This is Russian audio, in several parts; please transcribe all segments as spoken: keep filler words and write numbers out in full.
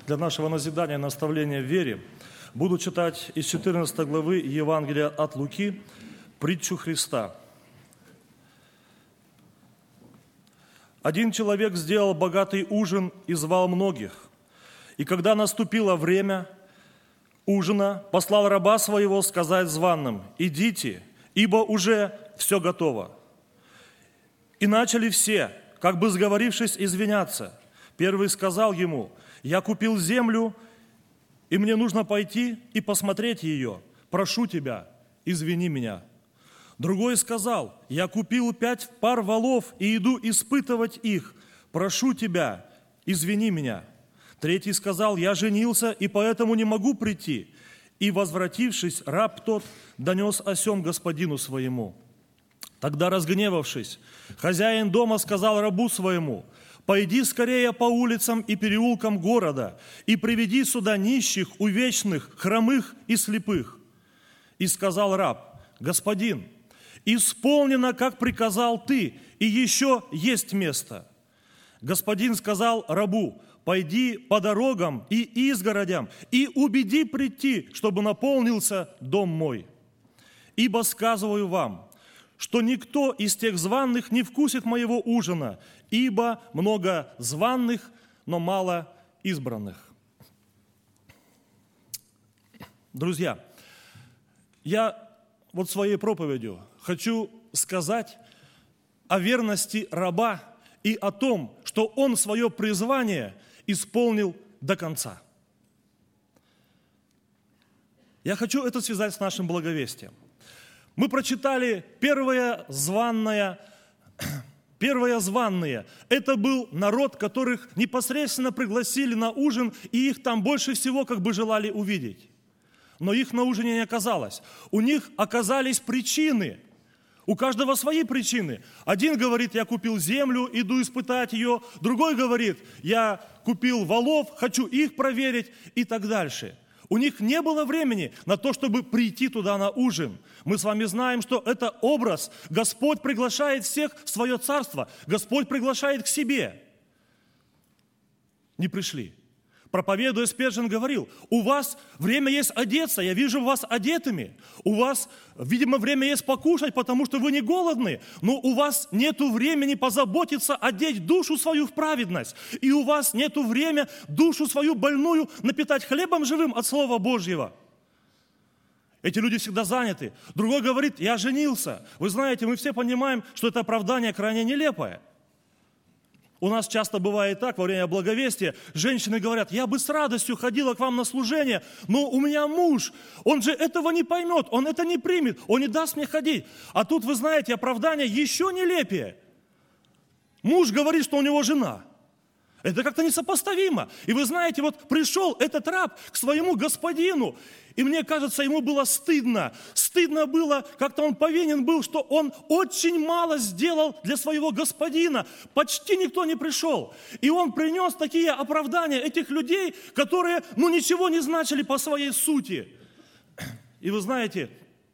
для нашего назидания и наставления в вере буду читать из четырнадцатой главы Евангелия от Луки притчу Христа. Один человек сделал богатый ужин и звал многих. И когда наступило время ужина, послал раба своего сказать званым: «Идите, ибо уже все готово». И начали все, как бы сговорившись, извиняться. Первый сказал ему: «Я купил землю, и мне нужно пойти и посмотреть ее. Прошу тебя, извини меня». Другой сказал: «Я купил пять пар волов и иду испытывать их. Прошу тебя, извини меня». Третий сказал: «Я женился, и поэтому не могу прийти». И, возвратившись, раб тот донес о сем господину своему. Тогда, разгневавшись, хозяин дома сказал рабу своему: «Пойди скорее по улицам и переулкам города и приведи сюда нищих, увечных, хромых и слепых». И сказал раб: «Господин, исполнено, как приказал ты, и еще есть место». Господин сказал рабу: «Пойди по дорогам и изгородям и убеди прийти, чтобы наполнился дом мой. Ибо сказываю вам, что никто из тех званых не вкусит моего ужина, ибо много званых, но мало избранных». Друзья, я вот своей проповедью хочу сказать о верности раба и о том, что он свое призвание исполнил до конца. Я хочу это связать с нашим благовестием. Мы прочитали первое званное, первое званные. Это был народ, которых непосредственно пригласили на ужин, и их там больше всего как бы желали увидеть. Но их на ужине не оказалось. У них оказались причины. У каждого свои причины. Один говорит: «Я купил землю, иду испытать ее». Другой говорит: «Я купил волов, хочу их проверить», и так дальше. У них не было времени на то, чтобы прийти туда на ужин. Мы с вами знаем, что это образ. Господь приглашает всех в свое царство. Господь приглашает к себе. Не пришли. Проповедуя, Спержин говорил: у вас время есть одеться, я вижу вас одетыми. У вас, видимо, время есть покушать, потому что вы не голодны. Но у вас нету времени позаботиться, одеть душу свою в праведность. И у вас нету времени душу свою больную напитать хлебом живым от Слова Божьего. Эти люди всегда заняты. Другой говорит: «Я женился». Вы знаете, мы все понимаем, что это оправдание крайне нелепое. У нас часто бывает так, во время благовестия, женщины говорят: «Я бы с радостью ходила к вам на служение, но у меня муж, он же этого не поймет, он это не примет, он не даст мне ходить». А тут, вы знаете, оправдание еще нелепее. Муж говорит, что у него жена. Это как-то несопоставимо. И вы знаете, вот пришел этот раб к своему господину, и мне кажется, ему было стыдно. Стыдно было, как-то он повинен был, что он очень мало сделал для своего господина. Почти никто не пришел. И он принес такие оправдания этих людей, которые, ну, ничего не значили по своей сути. И вы знаете,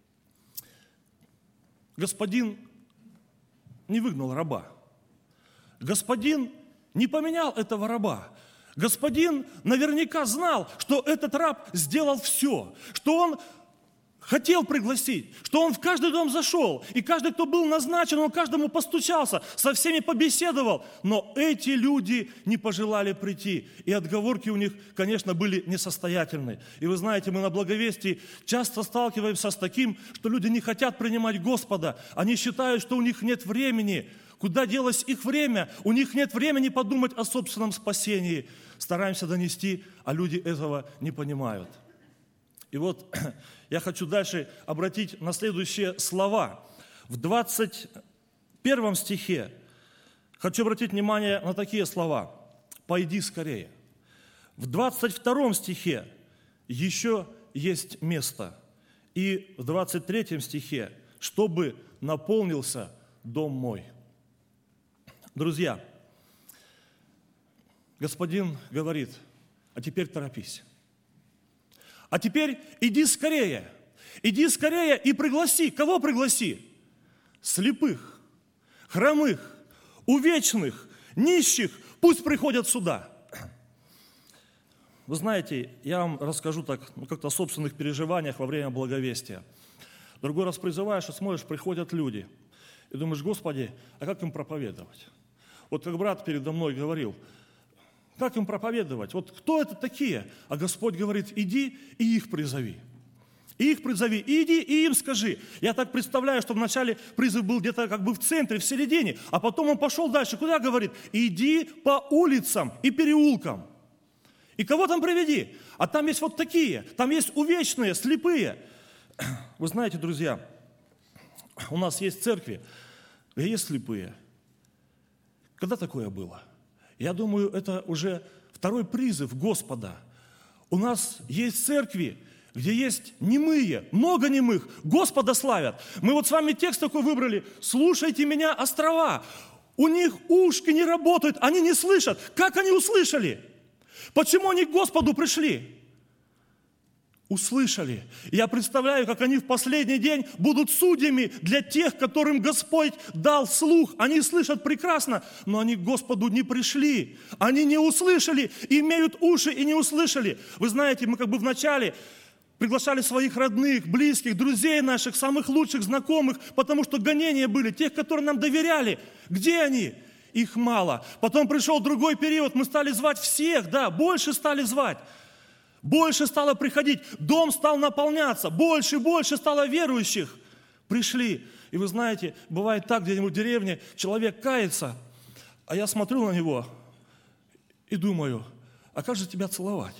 господин не выгнал раба. Господин не поменял этого раба. Господин наверняка знал, что этот раб сделал все, что он хотел пригласить, что он в каждый дом зашел, и каждый, кто был назначен, он каждому постучался, со всеми побеседовал. Но эти люди не пожелали прийти, и отговорки у них, конечно, были несостоятельны. И вы знаете, мы на благовестии часто сталкиваемся с таким, что люди не хотят принимать Господа, они считают, что у них нет времени. Куда делось их время? У них нет времени подумать о собственном спасении. Стараемся донести, а люди этого не понимают. И вот я хочу дальше обратить на следующие слова. В двадцать первом стихе хочу обратить внимание на такие слова: «Пойди скорее». В двадцать втором стихе еще есть место. И в двадцать третьем стихе: «Чтобы наполнился дом мой». Друзья, Господин говорит: а теперь торопись. А теперь иди скорее. Иди скорее и пригласи. Кого пригласи? Слепых, хромых, увечных, нищих. Пусть приходят сюда. Вы знаете, я вам расскажу так, ну, как-то о собственных переживаниях во время благовестия. Другой раз призываешь, и смотришь, приходят люди. И думаешь, Господи, а как им проповедовать? Вот как брат передо мной говорил, как им проповедовать? Вот кто это такие? А Господь говорит, иди и их призови. И их призови, и иди, и им скажи. Я так представляю, что вначале призыв был где-то как бы в центре, в середине, а потом он пошел дальше. Куда говорит? Иди по улицам и переулкам. И кого там приведи? А там есть вот такие, там есть увечные, слепые. Вы знаете, друзья, у нас есть церкви, где есть слепые. Когда такое было? Я думаю, это уже второй призыв Господа. У нас есть церкви, где есть немые, много немых, Господа славят. Мы вот с вами текст такой выбрали. «Слушайте меня, острова». У них ушки не работают, они не слышат. Как они услышали? Почему они к Господу пришли? Услышали. Я представляю, как они в последний день будут судьями для тех, которым Господь дал слух. Они слышат прекрасно, но они к Господу не пришли. Они не услышали, имеют уши и не услышали. Вы знаете, мы как бы вначале приглашали своих родных, близких, друзей наших, самых лучших, знакомых, потому что гонения были, тех, которые нам доверяли. Где они? Их мало. Потом пришел другой период, мы стали звать всех, да, больше стали звать. Больше стало приходить, дом стал наполняться, больше и больше стало верующих. Пришли. И вы знаете, бывает так, где-нибудь в деревне человек кается, а я смотрю на него и думаю, а как же тебя целовать?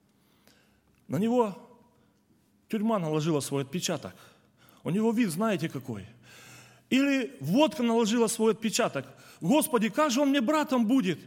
На него тюрьма наложила свой отпечаток. У него вид, знаете, какой. Или водка наложила свой отпечаток. Господи, как же он мне братом будет?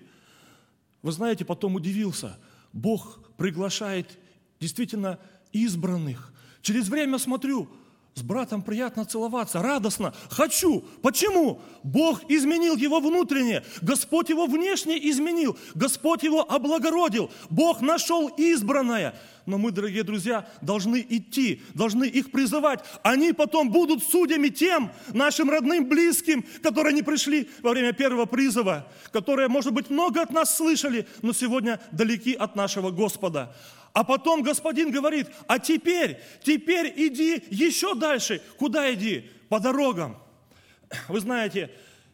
Вы знаете, потом удивился. Бог приглашает действительно избранных. Через время смотрю, с братом приятно целоваться, радостно. Хочу. Почему? Бог изменил его внутреннее. Господь его внешне изменил. Господь его облагородил. Бог нашел избранное. Но мы, дорогие друзья, должны идти, должны их призывать. Они потом будут судьями тем нашим родным, близким, которые не пришли во время первого призыва, которые, может быть, много от нас слышали, но сегодня далеки от нашего Господа. А потом Господин говорит, а теперь, теперь иди еще дальше. Куда иди? По дорогам. Вы знаете,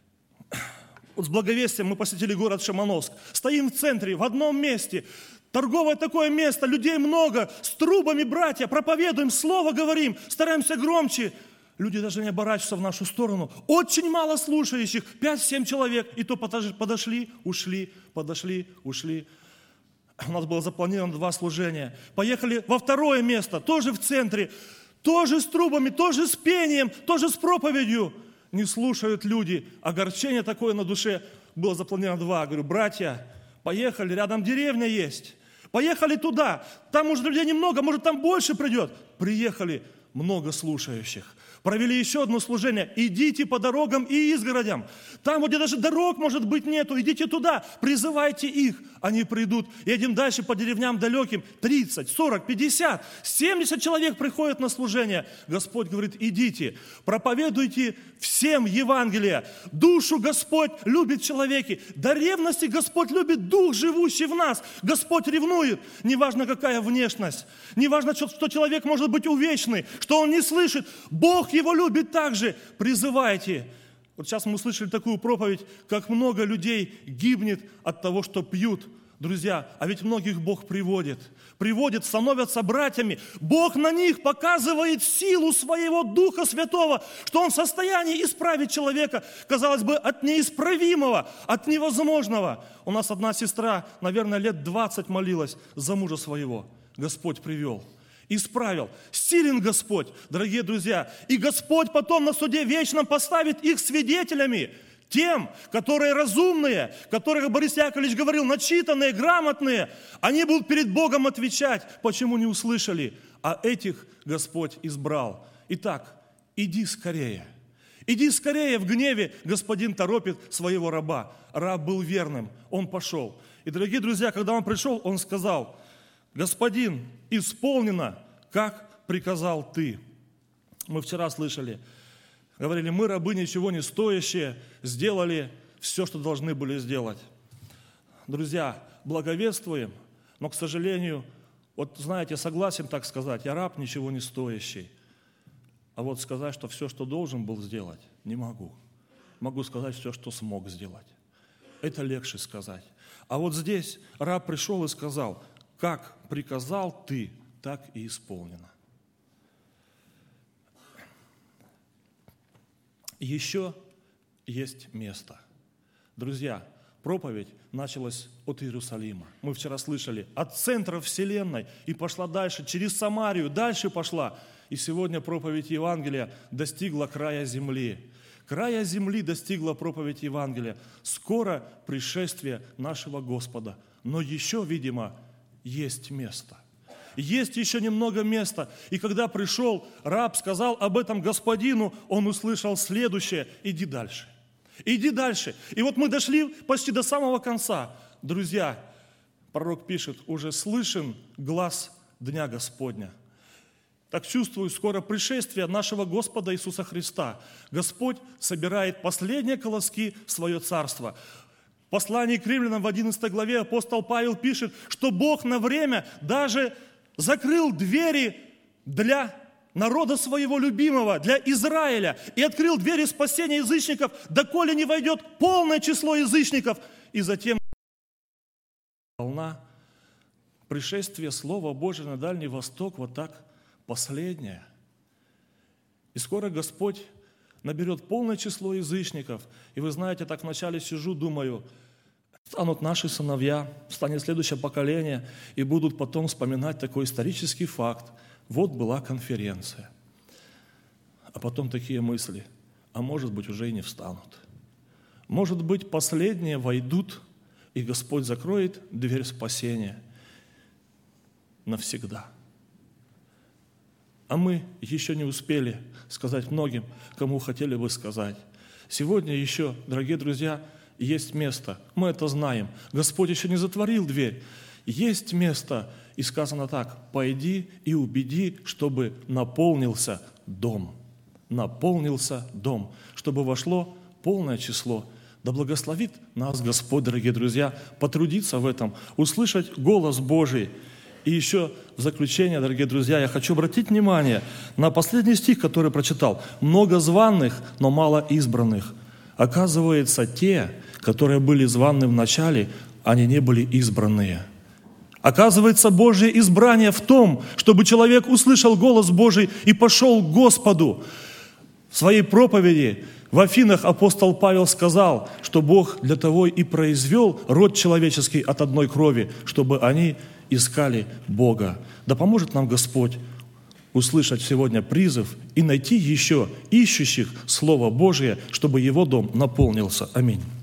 вот с благовестием мы посетили город Шимановск. Стоим в центре, в одном месте. Торговое такое место, людей много. С трубами, братья, проповедуем, слово говорим, стараемся громче. Люди даже не оборачиваются в нашу сторону. Очень мало слушающих, пять-семь человек. И то подошли, ушли, подошли, ушли. У нас было запланировано два служения. Поехали во второе место, тоже в центре, тоже с трубами, тоже с пением, тоже с проповедью. Не слушают люди. Огорчение такое на душе. Было запланировано два. Говорю, братья, поехали, рядом деревня есть. Поехали туда. Там, может, людей немного, может, там больше придет. Приехали, много слушающих. Провели еще одно служение. Идите по дорогам и изгородям. Там, где даже дорог, может быть, нету, идите туда, призывайте их. Они придут. Едем дальше по деревням далеким. тридцать, сорок, пятьдесят, семьдесят человек приходят на служение. Господь говорит, идите, проповедуйте всем Евангелие. Душу Господь любит в человеке. До ревности Господь любит дух, живущий в нас. Господь ревнует. Неважно, какая внешность. Неважно, что человек может быть увечный, что он не слышит. Бог его любит так же. Призывайте. Вот сейчас мы услышали такую проповедь, как много людей гибнет от того, что пьют. Друзья, а ведь многих Бог приводит. Приводит, становятся братьями. Бог на них показывает силу своего Духа Святого, что Он в состоянии исправить человека, казалось бы, от неисправимого, от невозможного. У нас одна сестра, наверное, лет двадцать молилась за мужа своего. Господь привел. Исправил. Силен Господь, дорогие друзья. И Господь потом на суде вечном поставит их свидетелями. Тем, которые разумные, которых Борис Яковлевич говорил, начитанные, грамотные. Они будут перед Богом отвечать, почему не услышали. А этих Господь избрал. Итак, иди скорее. Иди скорее, в гневе Господин торопит своего раба. Раб был верным, он пошел. И, дорогие друзья, когда он пришел, он сказал, Господин, исполнено, как приказал ты. Мы вчера слышали, говорили, мы, рабы ничего не стоящие, сделали все, что должны были сделать. Друзья, благовествуем, Но, к сожалению, вот знаете, согласен так сказать, я раб ничего не стоящий. А вот сказать, что все, что должен был сделать, не могу. Могу сказать все, что смог сделать. Это легче сказать. А вот здесь раб пришел и сказал, как приказал ты, так и исполнено. Еще есть место. Друзья, проповедь началась от Иерусалима. Мы вчера слышали, от центра вселенной и пошла дальше, через Самарию, дальше пошла. И сегодня проповедь Евангелия достигла края земли. Края земли достигла проповедь Евангелия. Скоро пришествие нашего Господа. Но еще, видимо, есть место. Есть еще немного места. И когда пришел, раб сказал об этом господину, он услышал следующее: иди дальше. Иди дальше. И вот мы дошли почти до самого конца. Друзья, пророк пишет, уже слышен глас Дня Господня. Так чувствую, скоро пришествие нашего Господа Иисуса Христа. Господь собирает последние колоски в свое царство. В послании к римлянам в одиннадцатой главе апостол Павел пишет, что Бог на время даже закрыл двери для народа своего любимого, для Израиля, и открыл двери спасения язычников, доколе не войдет полное число язычников. И затем волна пришествия Слова Божия на Дальний Восток вот так последняя. И скоро Господь наберет полное число язычников. И вы знаете, так вначале сижу, думаю, станут наши сыновья, станет следующее поколение, и будут потом вспоминать такой исторический факт. Вот была конференция. А потом такие мысли, а может быть, уже и не встанут. Может быть, последние войдут, и Господь закроет дверь спасения навсегда. А мы еще не успели сказать многим, кому хотели бы сказать. Сегодня еще, дорогие друзья, есть место. Мы это знаем. Господь еще не затворил дверь. Есть место. И сказано так: пойди и убеди, чтобы наполнился дом. Наполнился дом. Чтобы вошло полное число. Да благословит нас Господь, дорогие друзья, потрудиться в этом, услышать голос Божий. И еще в заключение, дорогие друзья, я хочу обратить внимание на последний стих, который прочитал. «Много званых, но мало избранных». Оказывается, те, которые были званы в начале, они не были избранные. Оказывается, Божье избрание в том, чтобы человек услышал голос Божий и пошел к Господу. В своей проповеди в Афинах апостол Павел сказал, что Бог для того и произвел род человеческий от одной крови, чтобы они искали Бога. Да поможет нам Господь услышать сегодня призыв и найти еще ищущих Слово Божие, чтобы Его дом наполнился. Аминь.